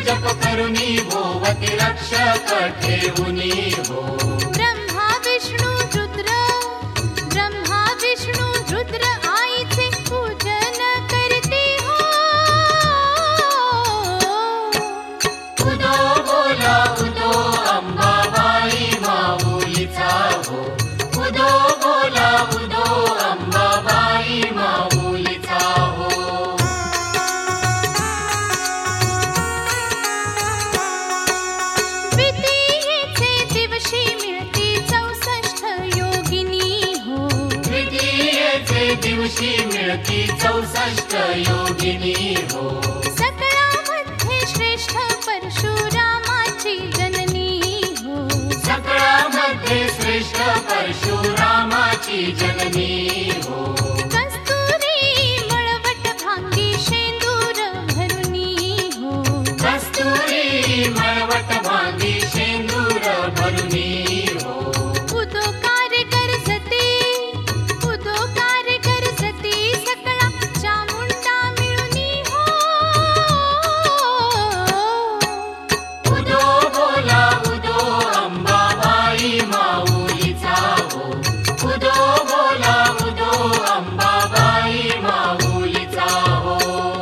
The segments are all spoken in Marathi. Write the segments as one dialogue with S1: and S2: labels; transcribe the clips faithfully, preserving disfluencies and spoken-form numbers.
S1: जप करुनी भोवती रक्षक ठेवुनी हो.
S2: ब्रह्मा विष्णू रुद्र ब्रह्मा विष्णू रुद्र आईचे पूजन करते हो.
S1: उदो बोला उदो अंबाबाई माऊलीचा हो. उदो बोला उदो अंबाबाई माऊलीचा हो.
S2: द्वितीयेचे दिवशी मिळते चौसष्ट योगिनी हो.
S1: द्वितीयेचे दिवशी मिळती चौसष्ट योगिनी हो.
S2: सकळामध्ये श्रेष्ठ परशुरामाची जननी हो.
S1: सकळामध्ये श्रेष्ठ परशुरामाची जननी हो.
S2: कस्तुरी मळवट भांगी शेंदूर भरुनी हो.
S1: कस्तुरी मळवट भांगी शेंदूर भरुनी हो.
S2: उदोकार गरजते उदोकार गरजते सकळा चामुंडा मिळुनी हो.
S1: उदो बोला उदो अंबाबाई माऊलीचा हो. उदो बोला उदो अंबाबाई माऊलीचा हो.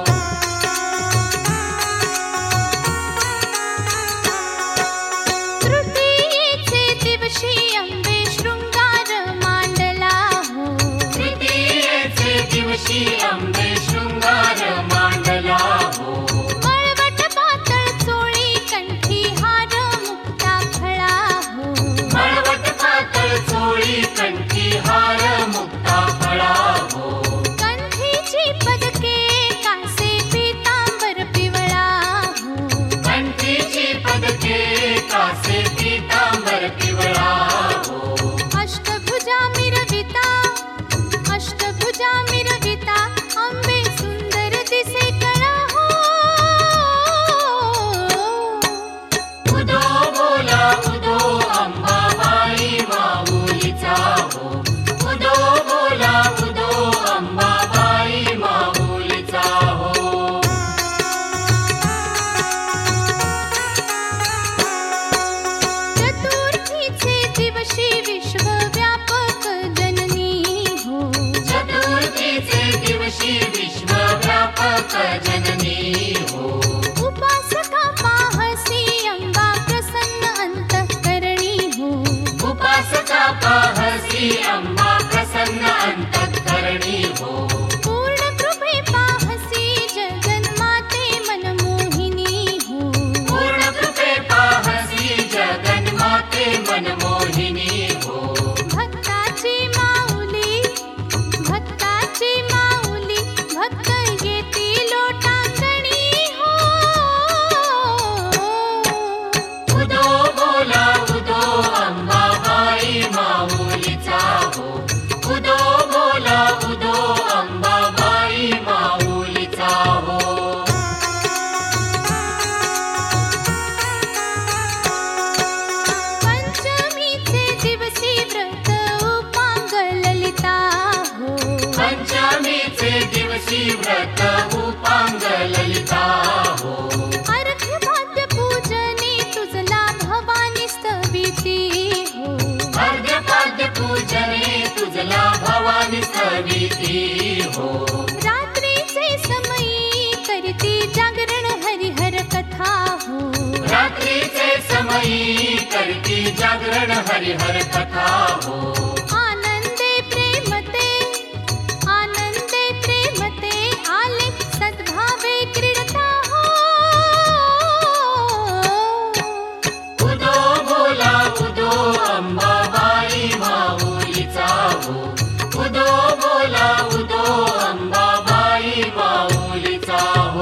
S2: तृतीयेचे दिवशी अंबे शृंगार मांडला हो.
S1: तृतीयेचे दिवशी अंबे शृंगार मांडला हो.
S2: मळवट पातळ चोळी कंठी हार मुक्ता फळा हो.
S1: मळवट पातळ चोळी कंठी हार मुक्ता फळा हो.
S2: कंठीची पदके कासे पीतांबर पिवळा हो.
S1: कंठीची पदके कासे पीतांबर पिवळा हो.
S2: अष्टभुजा मिरविता अष्टभुजा मिरविता अंबे सुंदर दिसे कळा हो.
S1: उदो बोला उदो अंबाबाई माऊलीचा हो. उदो बोला उदो अंबाबाई माऊलीचा हो.
S2: चतुर्थीचे दिवशी विश्वव्यापक जननी हो.
S1: चतुर्थीचे दिवशी विश्वव्यापक जननी हो.
S2: उपासका पाहसी अंबा प्रसन्न अंतःकरणी हो.
S1: उपासका पाहसी अंबा प्रसन्न अंतःकरणी हो.
S2: पूर्ण कृपे पाहसी जगन्माते मनमोहिनी हो.
S1: पूर्ण कृपे पाहसी जगन्माते मनमोहिनी हो.
S2: भक्ताची माऊली भक्ताची माऊली भक्त येती लोटांगणी हो.
S1: उदो बोला उदो अंबाबाई माऊलीचा हो. उदो बोला उदो अंबाबाई माऊलीचा हो.
S2: पंचमीचे दिवशी व्रत उपांग ललिता हो.
S1: पंचमीचे दिवशी व्रत उपांग ललिता हो.
S2: अर्घ्य भाग्य पूजने तुझला भवानी स्तविती हो.
S1: अर्घ्यपाद्य पूजने तुझला भवानी स्तविती हो.
S2: रात्रीचे समयी करती जागरण हरिहर कथा हो.
S1: रात्रीचे समयी करती जागरण हरिहर कथा हो.
S2: आनंदे प्रेमते आनंदे प्रेमते आले सद्भावे क्रीडता हो.
S1: उदो बोला उदो अंबाबाई माऊलीचा हो. उदो बोला उदो अंबाबाई माऊलीचा हो.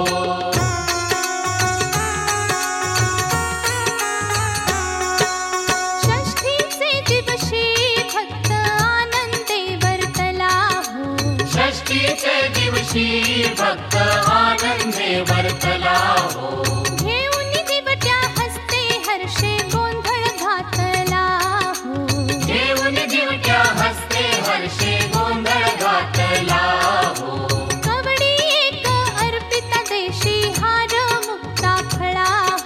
S2: षष्ठीचे दिवशी भक्त आनंदे वर्तला हो.
S1: षष्ठीचे दिवशी भक्त आनंदे वर्तला हो.
S2: घेऊन दिवट्या हस्ते हर्षे गोंधळ घातला हो.
S1: घेऊन दिवट्या हस्ते हर्षे गोंधळ घातला हो.
S2: कवडी एक अर्पिता देशी हार मुक्ता फळा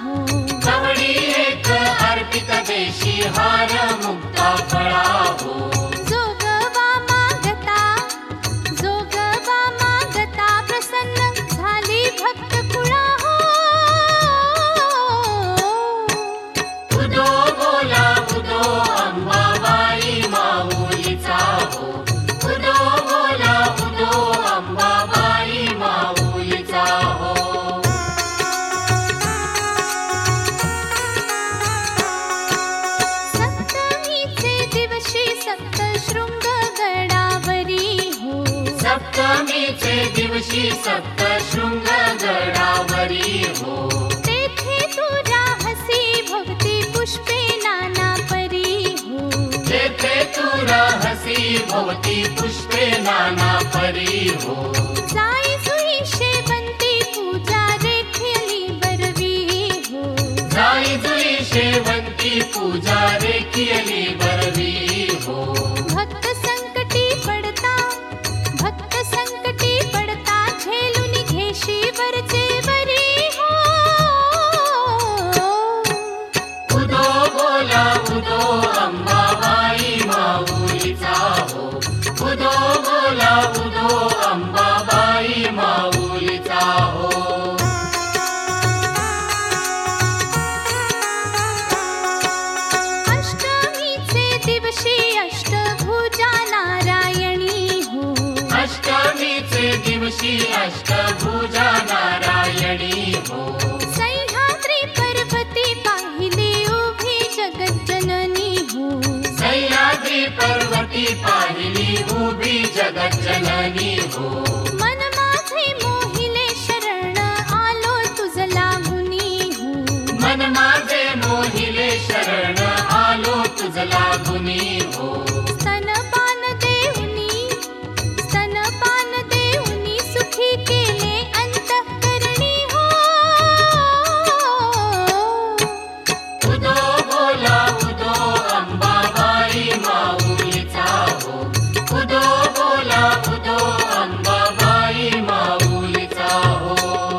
S1: दिवशी सप्त शृंग गडावरी हो
S2: तेथे तू राहसी भोवती पुष्पे नाना परी हो
S1: तेथे तू राहसी भोवती पुष्पे नाना परी हो
S2: जाई जुई शेवंती पूजा रेखियली बरवी हो
S1: जाई जुई शेवंती पूजा रेखियली बरवी हो
S2: भक्त संकटी पडता भक्त संकटी पडता झेलून घेशी वरचे वरी हो
S1: उदो बोला उदो अंबाबाई माऊलीचा हो उदो बोला उदो अंबाबाई माऊलीचा हो
S2: अष्टमीचे दिवशी अष्टभुजा नारायणी हो
S1: अष्टमीचे दिवशी अष्टभुजा नारायणी हो
S2: सह्याद्री पर्वती पाहिली उभी जगज्जननी हो
S1: सह्याद्री पर्वती पाहिली उभी जगज्जननी हो
S2: मन माझे मोहिले शरण आलो तुझ लागुनी हो
S1: मन माझे मोहिले शरण आलो तुझ लागुनी हो
S2: स्तनपान देऊनी स्तनपान देऊनी सुखी केले अंतःकरणी हो
S1: उदो बोला उदो अंबाबाई माऊलीचा हो उदो बोला उदो अंबाबाई माऊलीचा हो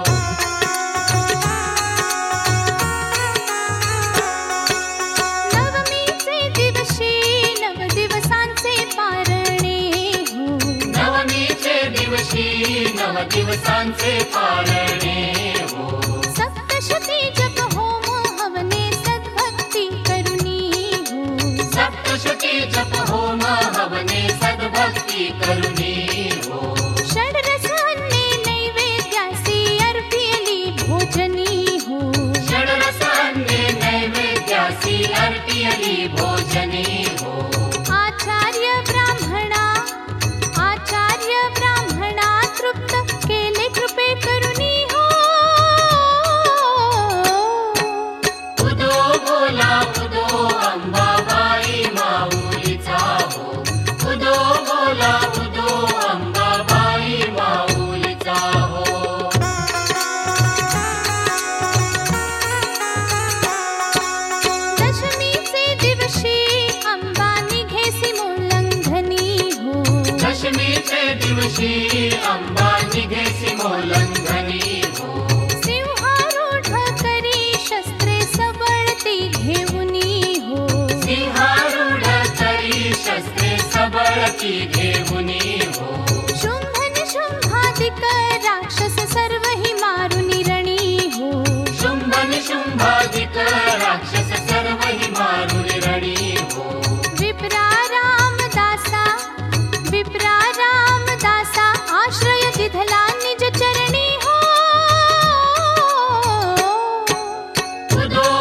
S2: नवमीचे दिवशी नव दिवसांचे पारणे हो
S1: नवमीचे दिवशी नव दिवसांचे पारणे हो
S2: सप्तशती जप होम हवने सद्भक्ती करुणी हो
S1: सप्तशती जप होम हवने सद्भक्ती करुणी हो
S2: षड्रस अन्ने नैवेद्यासी अर्पियली भोजनी हो
S1: षड्रस अन्ने नैवेद्यासी अर्पियली भोजनी हो
S2: आचार्य ब्राह्मणा आचार्य ब्राह्मणा तृप्त केले कृपे करुणी हो
S1: उदो बोला उदो अंबाबाई माऊलीचा हो उदो बोला उदो अंबाबाई माऊलीचा हो
S2: दशमीचे दिवशी अंबा निघेसी मोल्लंघनी हो
S1: दशमीचे दिवशी अंबा निघेसी मोल्लंघनी हो
S2: सिंहारूढ करी शस्त्रे सबळती घेऊनी हो
S1: सिंहारूढ करी शस्त्रे सबळती घेऊनी हो
S2: शुंभ निशुंभादिक राक्षस सर्व हि मारुनी रणी हो
S1: शुंभ निशुंभादिक राक्षस सर्व हि मारुनी रणी हो
S2: विप्रा रामदासा विप्रा रामदासा आश्रय दिधला निज चरणी हो
S1: उदो